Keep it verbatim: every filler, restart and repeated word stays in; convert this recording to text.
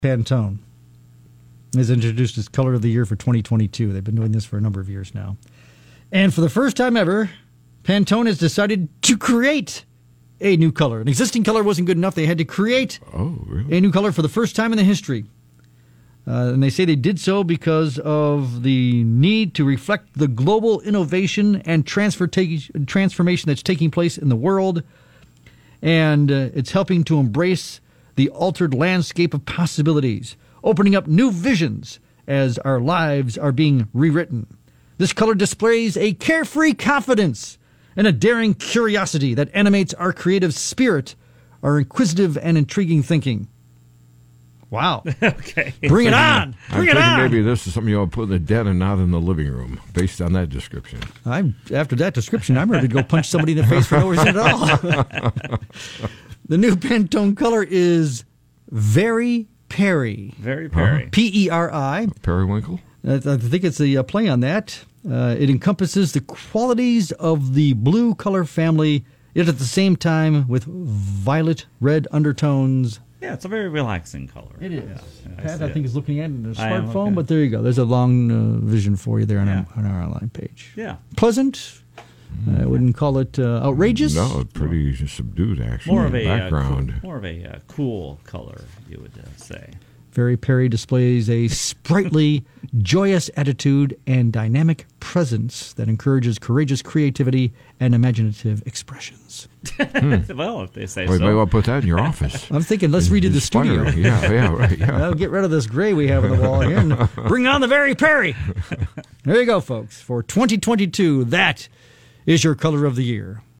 Pantone has introduced its color of the year for twenty twenty-two. They've been doing this for a number of years now. And for the first time ever, Pantone has decided to create a new color. An existing color wasn't good enough. They had to create oh, really? a new color for the first time in the history. Uh, and they say they did so because of the need to reflect the global innovation and transfer ta- transformation that's taking place in the world. And uh, it's helping to embrace the altered landscape of possibilities, opening up new visions as our lives are being rewritten. This color displays a carefree confidence and a daring curiosity that animates our creative spirit, our inquisitive and intriguing thinking. Wow. Okay. Bring it on. Bring I'm it on. Maybe this is something you'll put in the den and not in the living room, based on that description. I'm after that description, I'm ready to go punch somebody in the face for no reason at all. The new Pantone color is Very Peri. Very Peri. Huh? P E R I. Periwinkle? I think it's a play on that. Uh, it encompasses the qualities of the blue color family, yet at the same time with violet red undertones. Yeah, it's a very relaxing color. It is. Yeah, I Pat, I, see think, it. is looking at it in a I am smartphone, looking. but there you go. There's a long uh, vision for you there on, Yeah. our, on our online page. Yeah. Pleasant. I wouldn't call it uh, outrageous. No, pretty subdued, actually. More of a background. Uh, cool, more of a uh, cool color, you would uh, say. Very Peri displays a sprightly, joyous attitude and dynamic presence that encourages courageous creativity and imaginative expressions. Well, if they say Well, you so. may well put that in your office. I'm thinking, let's redo the studio. Inspiring. Yeah, yeah, right. Yeah. I'll get rid of this gray we have on the wall here and bring on the Very Peri. There you go, folks. For twenty twenty-two, that is your color of the year.